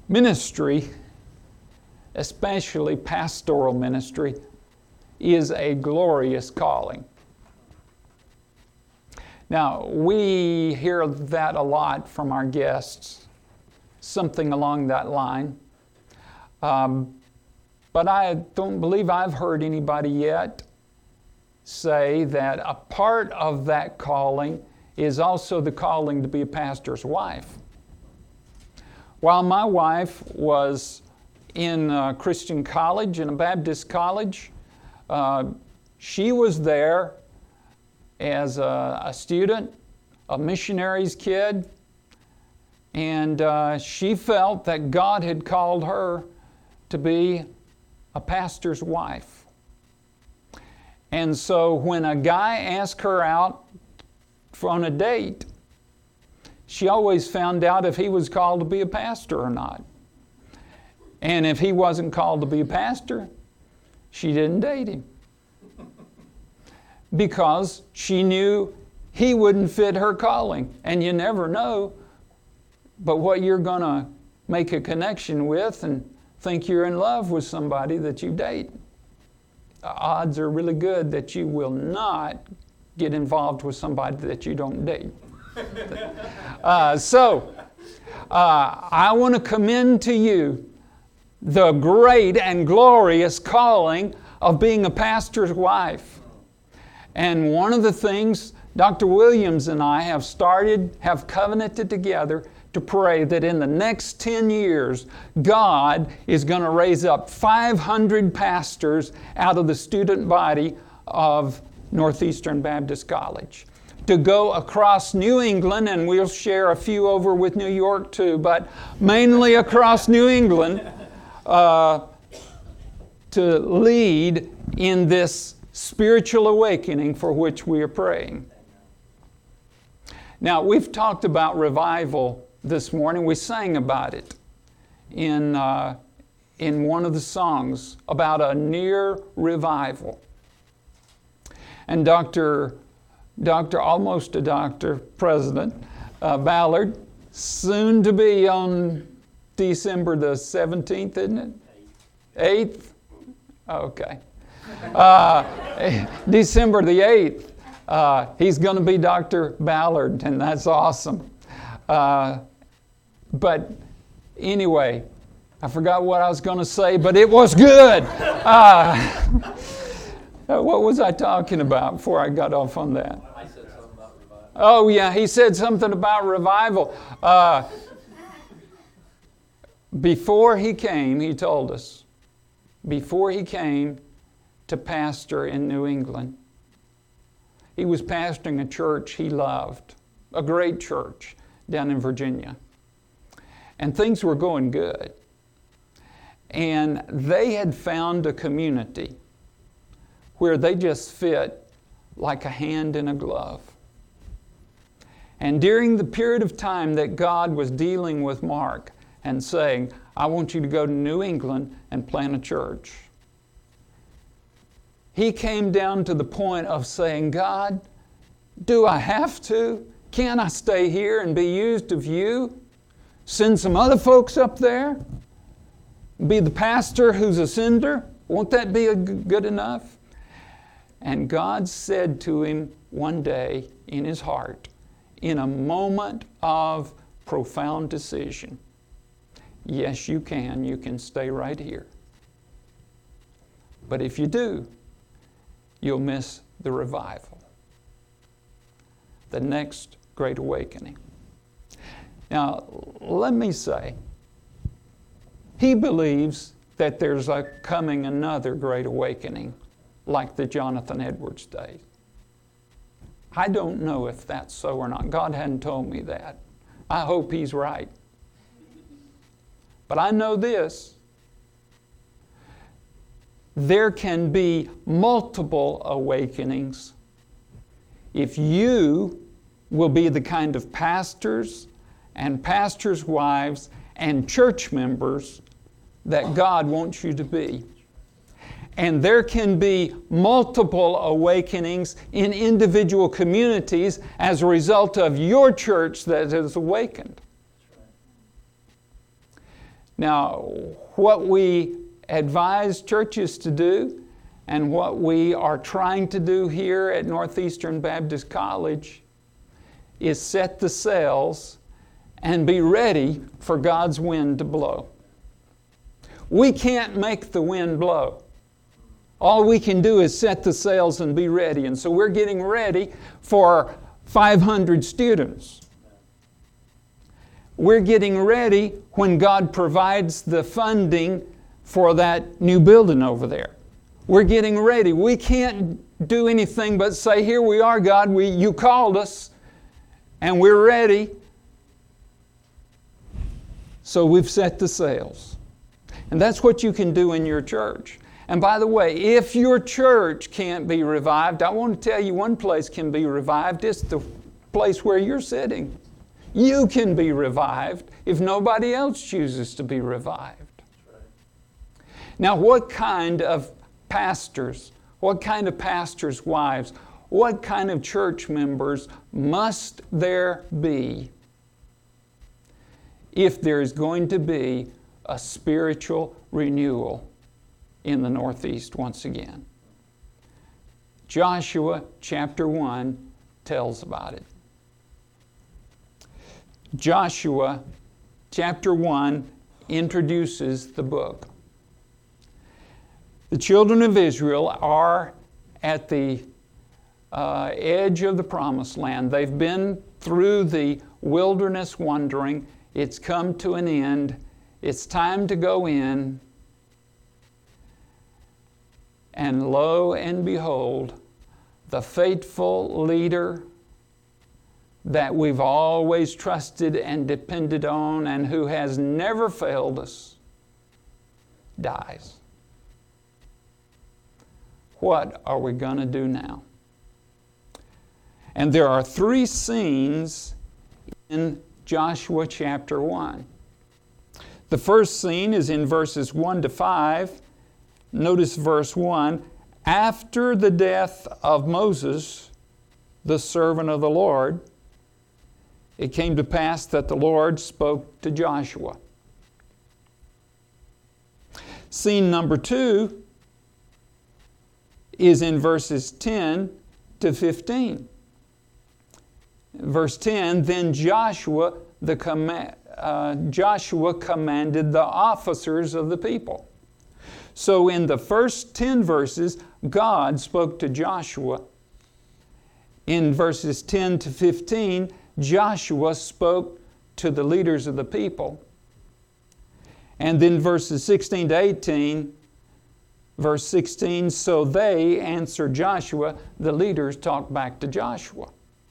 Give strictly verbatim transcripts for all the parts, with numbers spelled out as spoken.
Ministry, especially pastoral ministry, is a glorious calling. Now, we hear that a lot from our guests, something along that line. Um, but I don't believe I've heard anybody yet say that a part of that calling is also the calling to be a pastor's wife. While my wife was in a Christian college, in a Baptist college, uh, she was there as a, a student, a missionary's kid, and uh, she felt that God had called her to be a pastor's wife. And so when a guy asked her out on a date, she always found out if he was called to be a pastor or not. And if he wasn't called to be a pastor, she didn't date him. Because she knew he wouldn't fit her calling. And you never know but what you're going to make a connection with and think you're in love with somebody that you date. The odds are really good that you will not get involved with somebody that you don't date. uh, so, uh, I want to commend to you the great and glorious calling of being a pastor's wife. And one of the things Doctor Williams and I have started, have covenanted together to pray that in the next ten years, God is going to raise up five hundred pastors out of the student body of Northeastern Baptist College to go across New England, and we'll share a few over with New York too, but mainly across New England uh, to lead in this spiritual awakening for which we are praying. Now, we've talked about revival this morning. We sang about it in, uh, in one of the songs about a near revival. And Doctor Doctor, almost a doctor, President uh, Ballard, soon to be on December the seventeenth, isn't it? eighth? Okay. Uh, December the eighth, uh, he's going to be Doctor Ballard, and that's awesome. Uh, but anyway, I forgot what I was going to say, but it was good. Uh, what was I talking about before I got off on that? I said something about revival. Oh, yeah, he said something about revival. Uh, before he came, he told us, before he came to pastor in New England, he was pastoring a church he loved, a great church down in Virginia. And things were going good. And they had found a community where they just fit like a hand in a glove. And during the period of time that God was dealing with Mark and saying, I want you to go to New England and plant a church, he came down to the point of saying, God, do I have to? Can I stay here and be used of you? Send some other folks up there? Be the pastor who's a sender? Won't that be a g- good enough? And God said to him one day in his heart, in a moment of profound decision, yes, you can. You can stay right here. But if you do, you'll miss the revival, the next great awakening. Now, let me say, he believes that there's a coming another great awakening like the Jonathan Edwards days. I don't know if that's so or not. God hadn't told me that. I hope he's right. But I know this. There can be multiple awakenings if you will be the kind of pastors and pastors' wives and church members that God wants you to be. And there can be multiple awakenings in individual communities as a result of your church that has awakened. Now, what we advise churches to do and what we are trying to do here at Northeastern Baptist College is set the sails and be ready for God's wind to blow. We can't make the wind blow. All we can do is set the sails and be ready. And so we're getting ready for five hundred students. We're getting ready when God provides the funding for that new building over there. We're getting ready. We can't do anything but say, here we are, God, we, you called us, and we're ready. So we've set the sails. And that's what you can do in your church. And by the way, if your church can't be revived, I want to tell you one place can be revived. It's the place where you're sitting. You can be revived if nobody else chooses to be revived. Now, what kind of pastors, what kind of pastors' wives, what kind of church members must there be if there is going to be a spiritual renewal in the Northeast once again? Joshua chapter one tells about it. Joshua chapter one introduces the book. The children of Israel are at the uh, edge of the promised land. They've been through the wilderness wandering. It's come to an end. It's time to go in. And lo and behold, the faithful leader that we've always trusted and depended on and who has never failed us dies. What are we going to do now? And there are three scenes in Joshua chapter one. The first scene is in verses one to five. Notice verse one. After the death of Moses, the servant of the Lord, it came to pass that the Lord spoke to Joshua. Scene number two is in verses ten to fifteen. Verse ten, then Joshua, the com- uh, Joshua commanded the officers of the people. So in the first ten verses, God spoke to Joshua. In verses ten to fifteen, Joshua spoke to the leaders of the people. And then verses sixteen to eighteen, verse sixteen, so they answered Joshua, the leaders talked back to Joshua.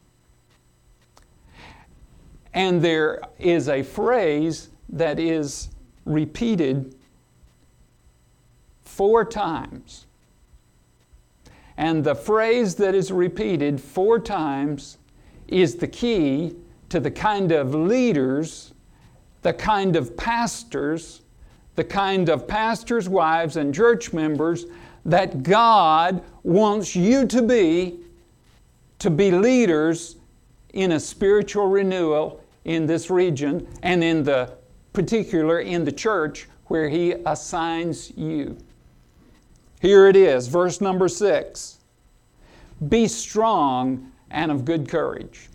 And there is a phrase that is repeated four times. And the phrase that is repeated four times is the key to the kind of leaders, the kind of pastors, the kind of pastors' wives and church members that God wants you to be, to be leaders in a spiritual renewal in this region and in the particular in the church where He assigns you. Here it is, verse number six. Be strong and of good courage.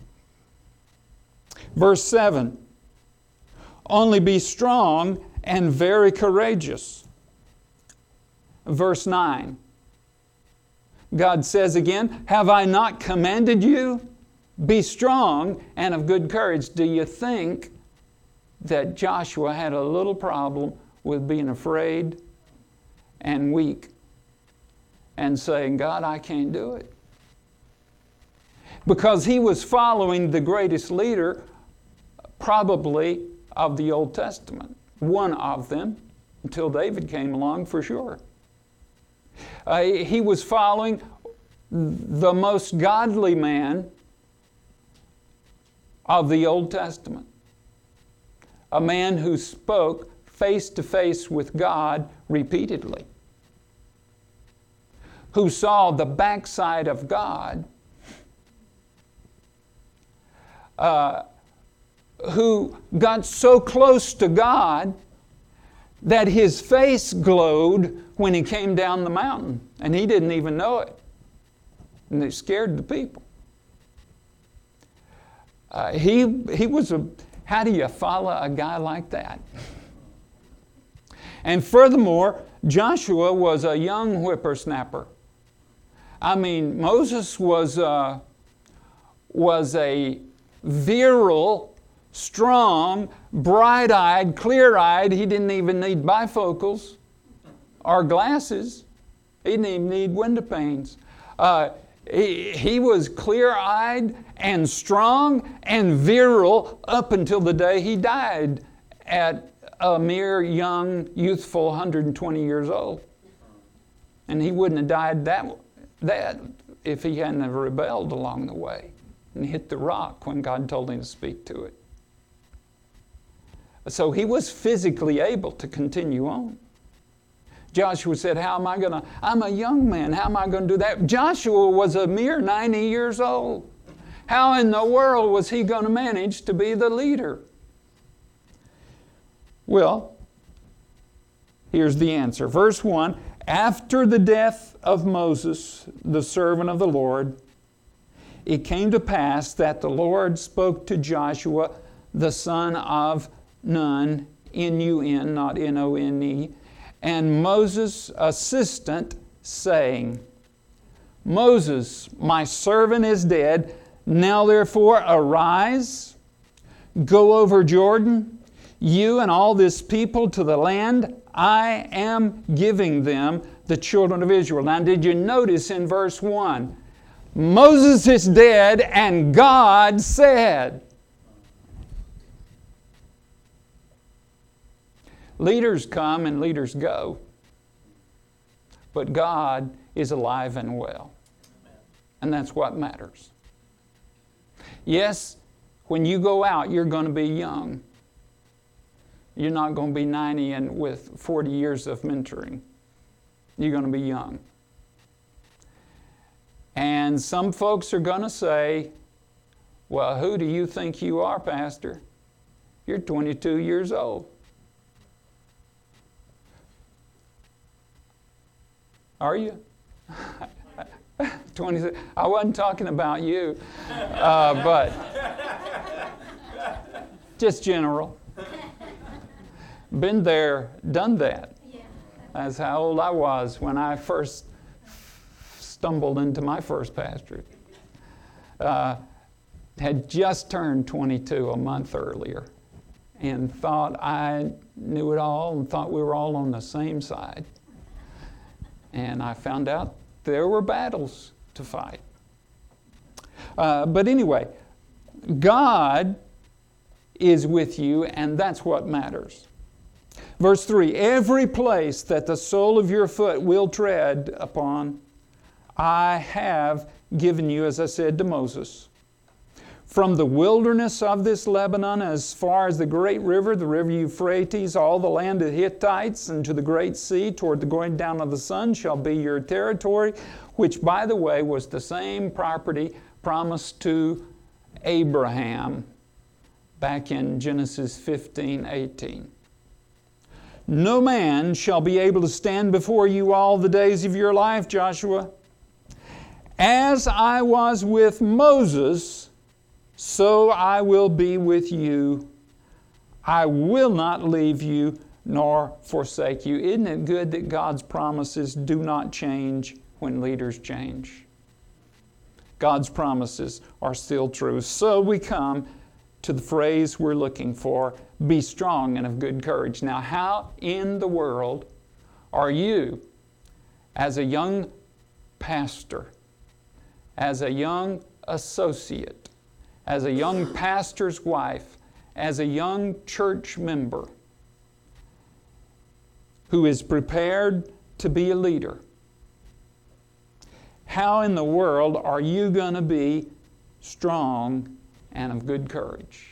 Verse seven. Only be strong and very courageous. Verse nine. God says again, have I not commanded you? Be strong and of good courage. Do you think that Joshua had a little problem with being afraid and weak and saying, God, I can't do it? Because he was following the greatest leader probably of the Old Testament. One of them, until David came along for sure. Uh, he was following the most godly man of the Old Testament. A man who spoke face to face with God repeatedly. Who saw the backside of God. Uh, who got so close to God that his face glowed when he came down the mountain, and he didn't even know it. And it scared the people. Uh, he, he was a, how do you follow a guy like that? And furthermore, Joshua was a young whippersnapper. I mean, Moses was a, was a virile, strong, bright-eyed, clear-eyed. He didn't even need bifocals or glasses. He didn't even need window panes. Uh, he, he was clear-eyed and strong and virile up until the day he died at a mere young, youthful one hundred twenty years old. And he wouldn't have died that, that if he hadn't have rebelled along the way and hit the rock when God told him to speak to it. So he was physically able to continue on. Joshua said, how am I going to, I'm a young man, how am I going to do that? Joshua was a mere ninety years old. How in the world was he going to manage to be the leader? Well, here's the answer. Verse one, after the death of Moses, the servant of the Lord, it came to pass that the Lord spoke to Joshua, the son of Nun, N U N, not N O N E, and Moses' assistant, saying, Moses, my servant is dead. Now therefore arise, go over Jordan, you and all this people, to the land I am giving them, the children of Israel. Now did you notice in verse one, Moses is dead and God said. Leaders come and leaders go, but God is alive and well, and that's what matters. Yes, when you go out, you're going to be young. You're not going to be ninety and with forty years of mentoring. You're going to be young. And some folks are going to say, well, who do you think you are, Pastor? You're twenty-two years old. Are you? twenty, I wasn't talking about you, uh, but just general. Been there, done that. That's how old I was when I first stumbled into my first pastorate. Uh, had just turned twenty-two a month earlier and thought I knew it all and thought we were all on the same side. And I found out there were battles to fight. Uh, but anyway, God is with you, and that's what matters. Verse three, every place that the sole of your foot will tread upon, I have given you, as I said to Moses. From the wilderness of this Lebanon as far as the great river, the river Euphrates, all the land of Hittites, and to the great sea, toward the going down of the sun, shall be your territory, which, by the way, was the same property promised to Abraham back in Genesis fifteen eighteen. No man shall be able to stand before you all the days of your life, Joshua. As I was with Moses, so I will be with you. I will not leave you nor forsake you. Isn't it good that God's promises do not change when leaders change? God's promises are still true. So we come to the phrase we're looking for, be strong and of good courage. Now, how in the world are you, as a young pastor, as a young associate, as a young pastor's wife, as a young church member who is prepared to be a leader, how in the world are you going to be strong and of good courage?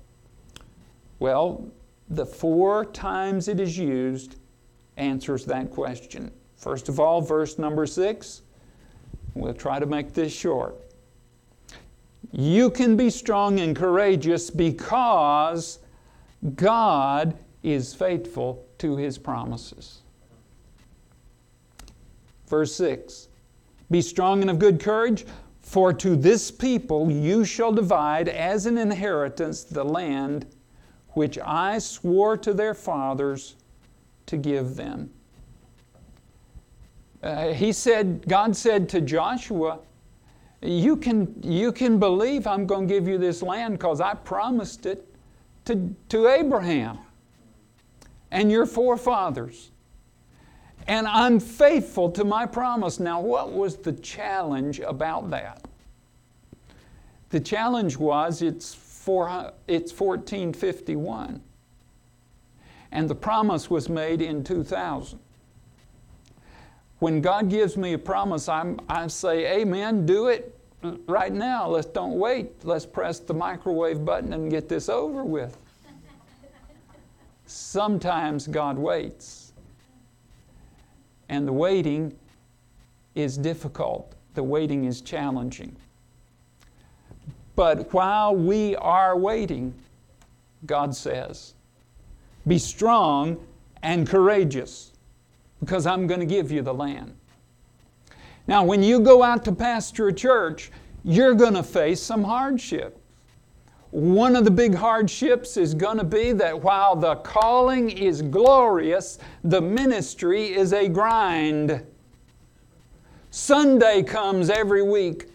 Well, the four times it is used answers that question. First of all, verse number six. We'll try to make this short. You can be strong and courageous because God is faithful to His promises. Verse six, be strong and of good courage, for to this people you shall divide as an inheritance the land which I swore to their fathers to give them. Uh, he said, God said to Joshua, you can, you can believe I'm going to give you this land because I promised it to, to Abraham and your forefathers. And I'm faithful to my promise. Now, what was the challenge about that? The challenge was it's, four, it's fourteen fifty-one. And the promise was made in two thousand. When God gives me a promise, I'm, I say, amen, do it right now. Let's don't wait. Let's press the microwave button and get this over with. Sometimes God waits. And the waiting is difficult. The waiting is challenging. But while we are waiting, God says, be strong and courageous, because I'm going to give you the land. Now, when you go out to pastor a church, you're going to face some hardship. One of the big hardships is going to be that while the calling is glorious, the ministry is a grind. Sunday comes every week.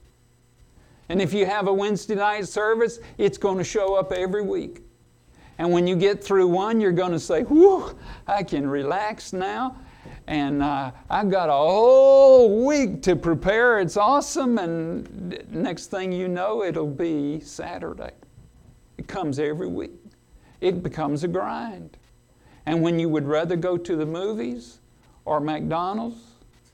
And if you have a Wednesday night service, it's going to show up every week. And when you get through one, you're going to say, whew, I can relax now. And uh, I've got a whole week to prepare. It's awesome. And next thing you know, it'll be Saturday. It comes every week. It becomes a grind. And when you would rather go to the movies or McDonald's,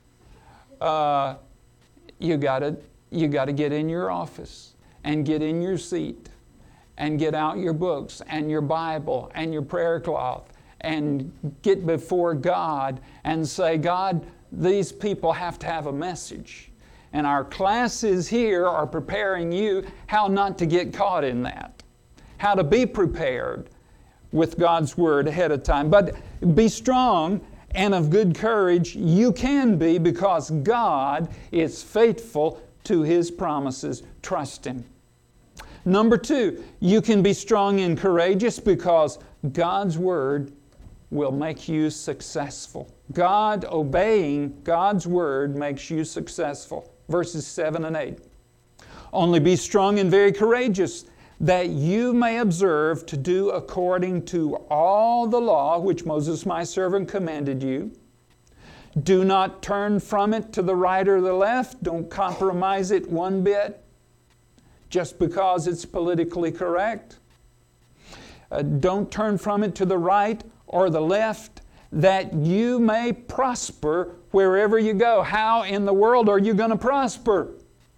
uh, you gotta, you gotta get in your office and get in your seat and get out your books and your Bible and your prayer cloth and get before God and say, God, these people have to have a message. And our classes here are preparing you how not to get caught in that, how to be prepared with God's Word ahead of time. But be strong and of good courage. You can be, because God is faithful to His promises. Trust Him. Number two, you can be strong and courageous because God's Word will make you successful. God, obeying God's Word makes you successful. Verses seven and eight. Only be strong and very courageous, that you may observe to do according to all the law which Moses my servant commanded you. Do not turn from it to the right or the left. Don't compromise it one bit just because it's politically correct. Uh, don't turn from it to the right or the left, that you may prosper wherever you go. How in the world are you going to prosper?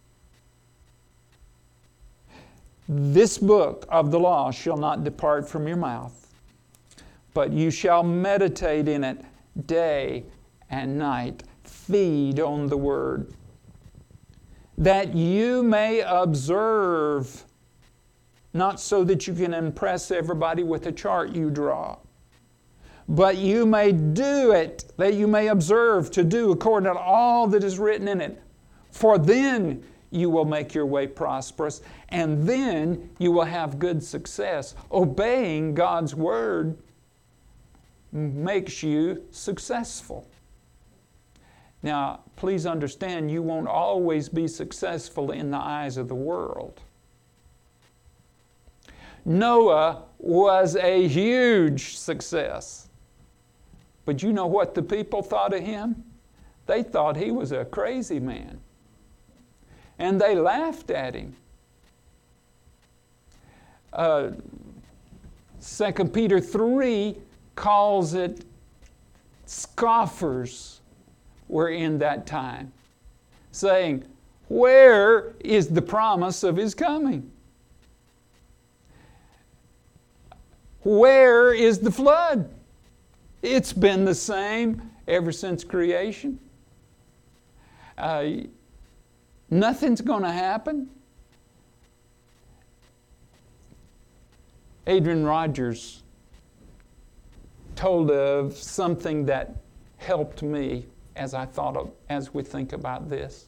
This book of the law shall not depart from your mouth, but you shall meditate in it day and night. Feed on the Word, that you may observe, not so that you can impress everybody with a chart you draw, but you may do it, that you may observe to do according to all that is written in it. For then you will make your way prosperous, and then you will have good success. Obeying God's Word makes you successful. Now, please understand, you won't always be successful in the eyes of the world. Noah was a huge success. But you know what the people thought of him? They thought he was a crazy man. And they laughed at him. Uh, Second Peter three calls it scoffers were in that time, saying, where is the promise of His coming? Where is the flood? It's been the same ever since creation. Uh, nothing's going to happen. Adrian Rogers told of something that helped me as I thought of, as we think about this.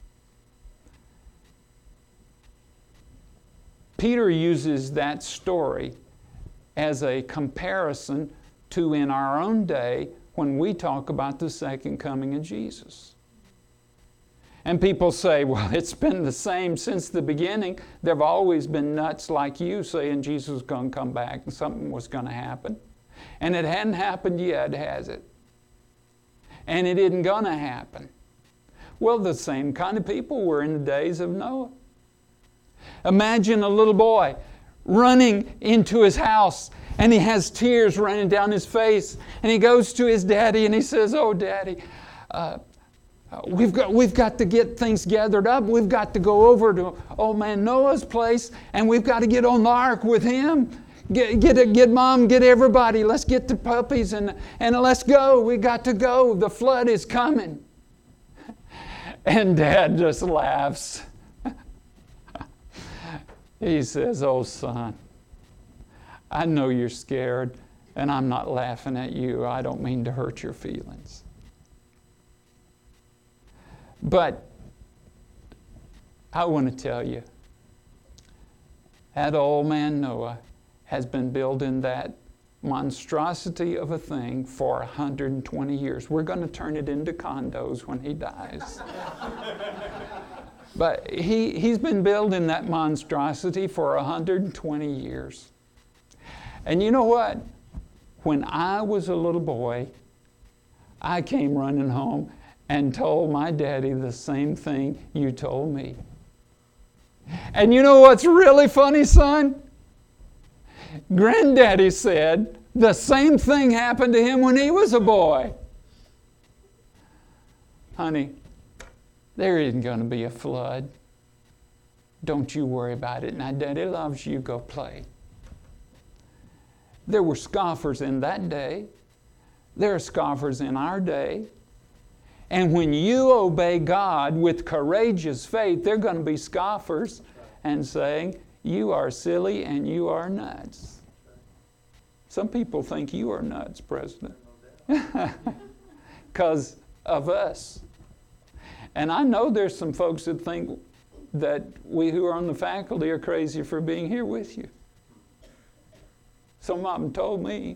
Peter uses that story as a comparison to in our own day when we talk about the second coming of Jesus. And people say, well, it's been the same since the beginning. There have always been nuts like you saying Jesus was going to come back and something was going to happen. And it hadn't happened yet, has it? And it isn't going to happen. Well, the same kind of people were in the days of Noah. Imagine a little boy running into his house and he has tears running down his face and he goes to his daddy and he says, oh, Daddy, uh, we've got, we've got to get things gathered up. We've got to go over to old man Noah's place and we've got to get on the ark with him. Get, get, get Mom, get everybody. Let's get the puppies and, and let's go. We got to go. The flood is coming. And Dad just laughs. He says, oh, son, I know you're scared, and I'm not laughing at you. I don't mean to hurt your feelings. But I want to tell you, that old man Noah has been building that monstrosity of a thing for one hundred twenty years. We're going to turn it into condos when he dies. But he, he's been building that monstrosity for one hundred twenty years. And you know what? When I was a little boy, I came running home and told my daddy the same thing you told me. And you know what's really funny, son? Granddaddy said the same thing happened to him when he was a boy. Honey, there isn't going to be a flood. Don't you worry about it. Now, Daddy loves you. Go play. There were scoffers in that day. There are scoffers in our day. And when you obey God with courageous faith, there are going to be scoffers and saying, you are silly and you are nuts. Some people think you are nuts, President, because of us. And I know there's some folks that think that we who are on the faculty are crazy for being here with you. Some of them told me.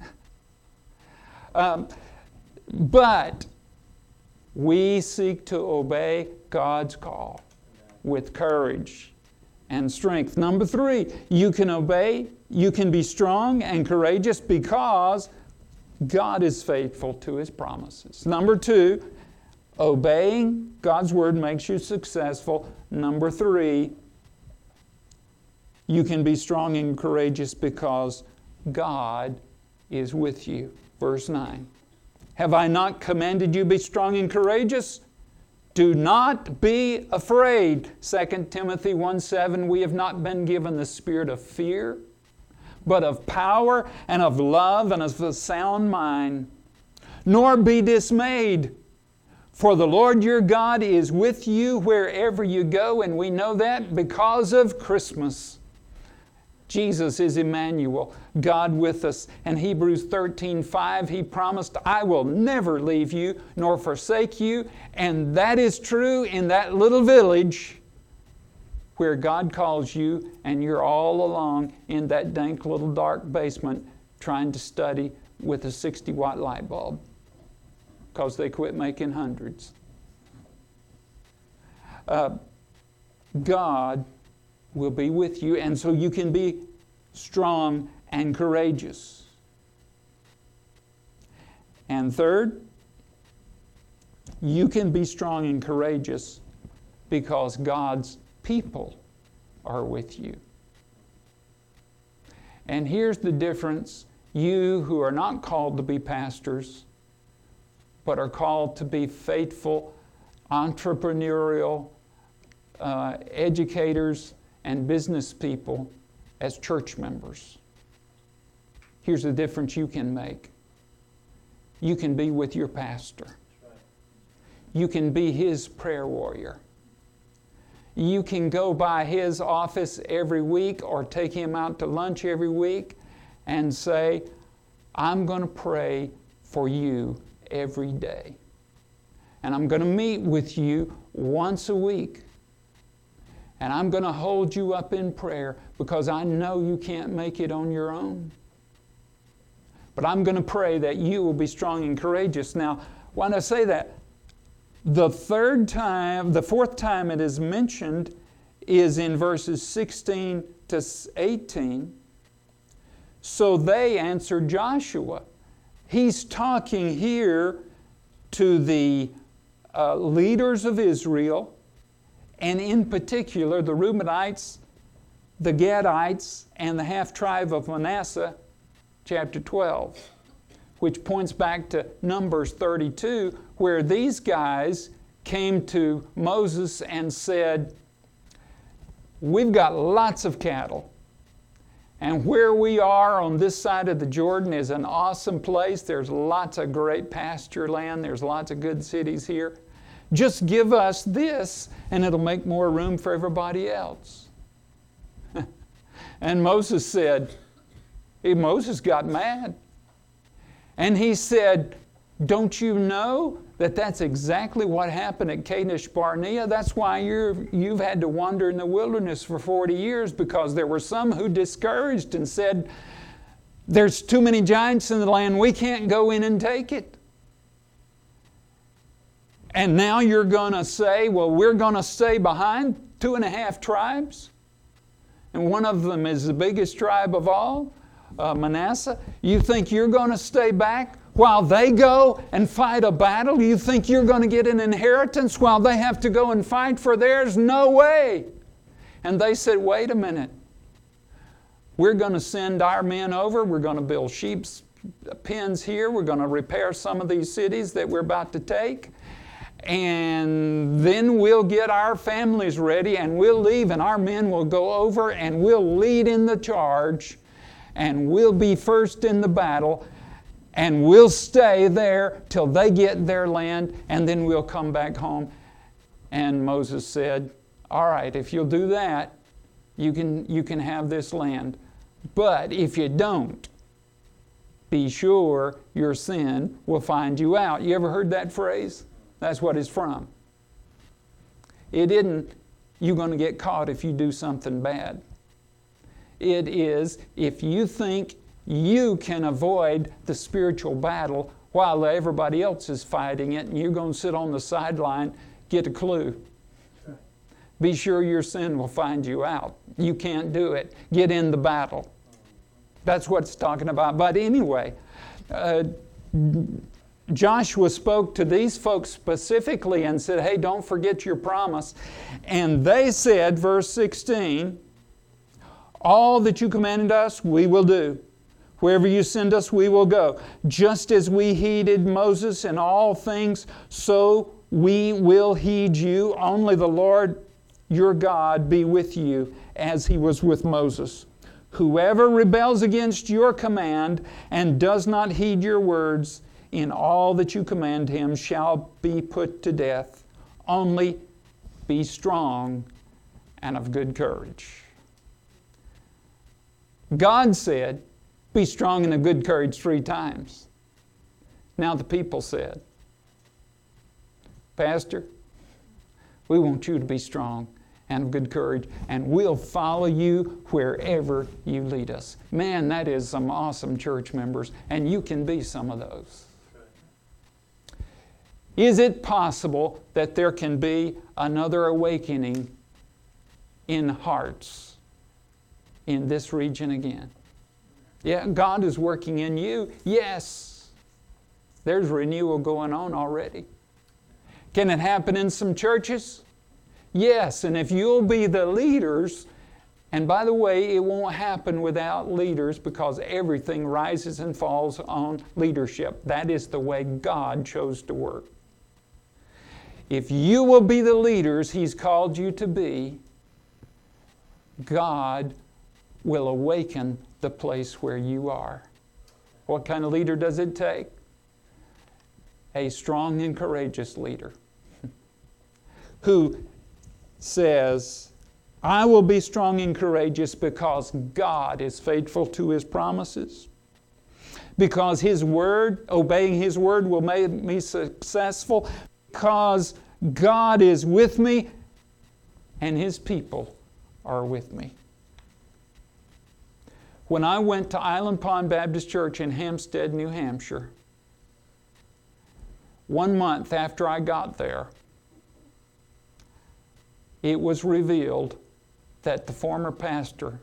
um, but we seek to obey God's call with courage and strength. Number three, you can obey, you can be strong and courageous because God is faithful to His promises. Number two, obeying God's word makes you successful. Number three, you can be strong and courageous because God is with you. Verse nine. Have I not commanded you be strong and courageous? Do not be afraid. Second Timothy one seven, we have not been given the spirit of fear, but of power and of love and of a sound mind. Nor be dismayed, for the Lord your God is with you wherever you go, and we know that because of Christmas. Jesus is Emmanuel, God with us. And Hebrews thirteen five, He promised, I will never leave you nor forsake you. And that is true in that little village where God calls you and you're all along in that dank little dark basement trying to study with a sixty watt light bulb because they quit making hundreds. Uh, God will be with you, and so you can be strong and courageous. And third, you can be strong and courageous because God's people are with you. And here's the difference. You who are not called to be pastors, but are called to be faithful, entrepreneurial uh, educators and business people as church members. Here's the difference you can make. You can be with your pastor. You can be his prayer warrior. You can go by his office every week or take him out to lunch every week and say, I'm going to pray for you every day. And I'm going to meet with you once a week. And I'm going to hold you up in prayer because I know you can't make it on your own. But I'm going to pray that you will be strong and courageous. Now, why do I say that? The third time, the fourth time it is mentioned is in verses sixteen to eighteen. So they answered Joshua. He's talking here to the uh, leaders of Israel, and in particular the Reubenites, the Gadites, and the half-tribe of Manasseh, chapter twelve, which points back to Numbers thirty-two, where these guys came to Moses and said, we've got lots of cattle, and where we are on this side of the Jordan is an awesome place. There's lots of great pasture land. There's lots of good cities here. Just give us this, and it'll make more room for everybody else. And Moses said, hey, Moses got mad. And he said, don't you know that that's exactly what happened at Kadesh Barnea? That's why you're, you've had to wander in the wilderness for forty years, because there were some who discouraged and said, there's too many giants in the land, we can't go in and take it. And now you're going to say, well, we're going to stay behind two and a half tribes? And one of them is the biggest tribe of all, uh, Manasseh. You think you're going to stay back while they go and fight a battle? You think you're going to get an inheritance while they have to go and fight for theirs? No way. And they said, wait a minute. We're going to send our men over. We're going to build sheep's pens here. We're going to repair some of these cities that we're about to take. And then we'll get our families ready and we'll leave, and our men will go over and we'll lead in the charge, and we'll be first in the battle, and we'll stay there till they get their land, and then we'll come back home. And Moses said, all right, if you'll do that, you can, you can have this land. But if you don't, be sure your sin will find you out. You ever heard that phrase? That's what it's from. It isn't, you're going to get caught if you do something bad. It is, if you think you can avoid the spiritual battle while everybody else is fighting it, and you're going to sit on the sideline, get a clue. Be sure your sin will find you out. You can't do it. Get in the battle. That's what it's talking about. But anyway, uh, Joshua spoke to these folks specifically and said, hey, don't forget your promise. And they said, verse sixteen, all that you commanded us, we will do. Wherever you send us, we will go. Just as we heeded Moses in all things, so we will heed you. Only the Lord your God be with you, as He was with Moses. Whoever rebels against your command and does not heed your words, in all that you command him shall be put to death. Only be strong and of good courage. God said, be strong and of good courage three times. Now the people said, Pastor, we want you to be strong and of good courage, and we'll follow you wherever you lead us. Man, that is some awesome church members, and you can be some of those. Is it possible that there can be another awakening in hearts in this region again? Yeah, God is working in you. Yes, there's renewal going on already. Can it happen in some churches? Yes, and if you'll be the leaders, and by the way, it won't happen without leaders, because everything rises and falls on leadership. That is the way God chose to work. If you will be the leaders He's called you to be, God will awaken the place where you are. What kind of leader does it take? A strong and courageous leader who says, I will be strong and courageous because God is faithful to His promises. Because His Word, obeying His Word will make me successful. Because God is with me and His people are with me. When I went to Island Pond Baptist Church in Hampstead, New Hampshire, one month after I got there, it was revealed that the former pastor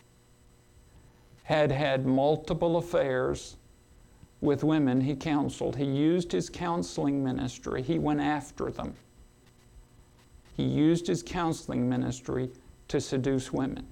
had had multiple affairs with women he counseled. He used his counseling ministry. He went after them. He used his counseling ministry to seduce women.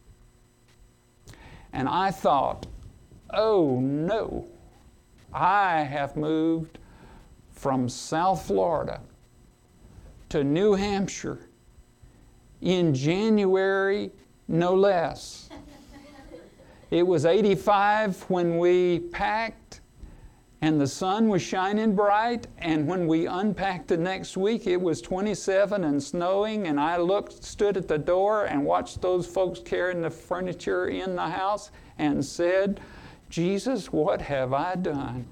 And I thought, oh no, I have moved from South Florida to New Hampshire in January, no less. It was eighty-five when we packed, and the sun was shining bright, and when we unpacked the next week, it was twenty-seven and snowing, and I looked, stood at the door and watched those folks carrying the furniture in the house and said, Jesus, what have I done?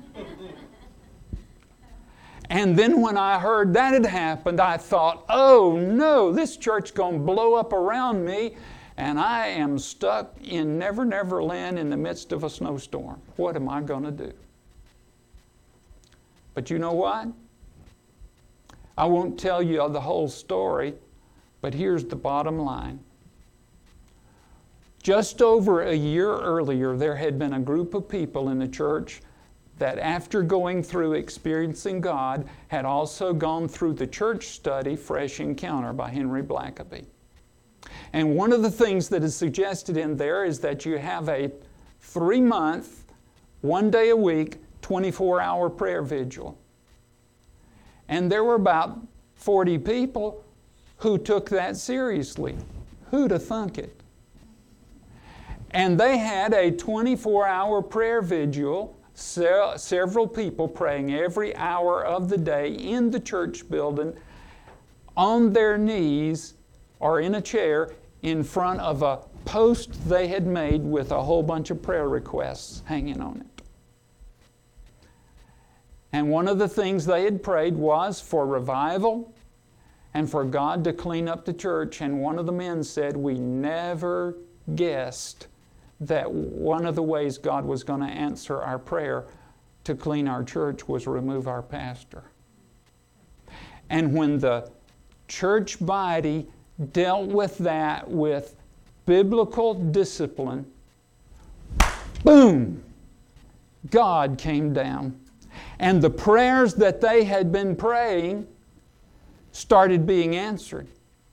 And then when I heard that had happened, I thought, oh no, this church going to blow up around me, and I am stuck in Never Never Land in the midst of a snowstorm. What am I going to do? But you know what? I won't tell you the whole story, but here's the bottom line. Just over a year earlier, there had been a group of people in the church that after going through Experiencing God had also gone through the church study Fresh Encounter by Henry Blackaby. And one of the things that is suggested in there is that you have a three-month, one day a week, twenty-four hour prayer vigil. And there were about forty people who took that seriously. Who'd have thunk it? And they had a twenty-four hour prayer vigil, se- several people praying every hour of the day in the church building, on their knees or in a chair in front of a post they had made with a whole bunch of prayer requests hanging on it. And one of the things they had prayed was for revival and for God to clean up the church. And one of the men said, we never guessed that one of the ways God was going to answer our prayer to clean our church was remove our pastor. And when the church body dealt with that with biblical discipline, boom, God came down. And the prayers that they had been praying started being answered.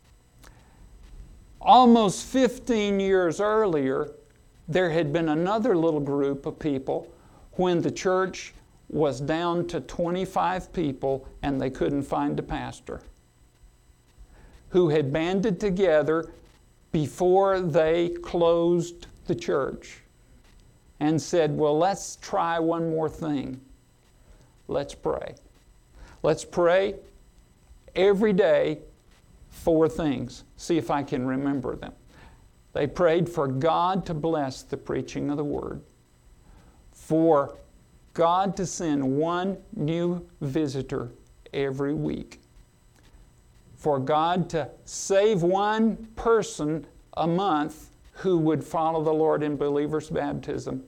Almost fifteen years earlier, there had been another little group of people when the church was down to twenty-five people and they couldn't find a pastor, who had banded together before they closed the church and said, well, let's try one more thing. Let's pray. Let's pray every day four things. See if I can remember them. They prayed for God to bless the preaching of the Word, for God to send one new visitor every week, for God to save one person a month who would follow the Lord in believer's baptism,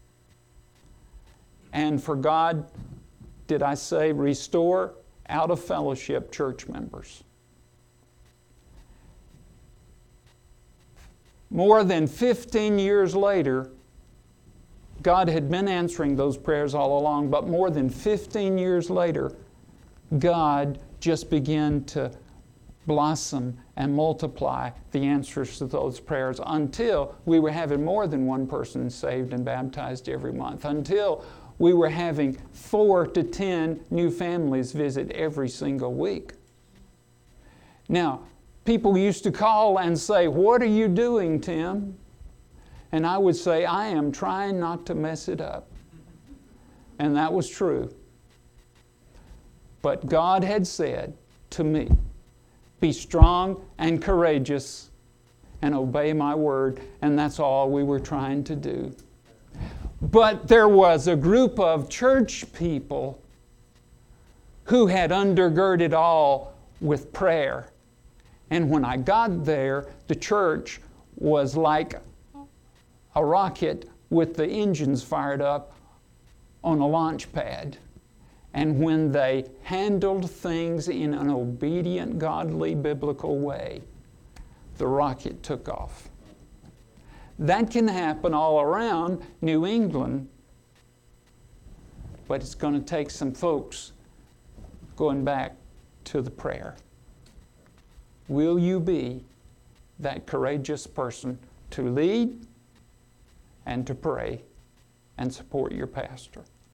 and for God, did I say, restore out of fellowship church members. More than fifteen years later, God had been answering those prayers all along, but more than fifteen years later, God just began to blossom and multiply the answers to those prayers until we were having more than one person saved and baptized every month, until we were having four to ten new families visit every single week. Now, people used to call and say, what are you doing, Tim? And I would say, I am trying not to mess it up. And that was true. But God had said to me, be strong and courageous and obey my word. And that's all we were trying to do. But there was a group of church people who had undergirded all with prayer. And when I got there, the church was like a rocket with the engines fired up on a launch pad. And when they handled things in an obedient, godly, biblical way, the rocket took off. That can happen all around New England, but it's going to take some folks going back to the prayer. Will you be that courageous person to lead and to pray and support your pastor?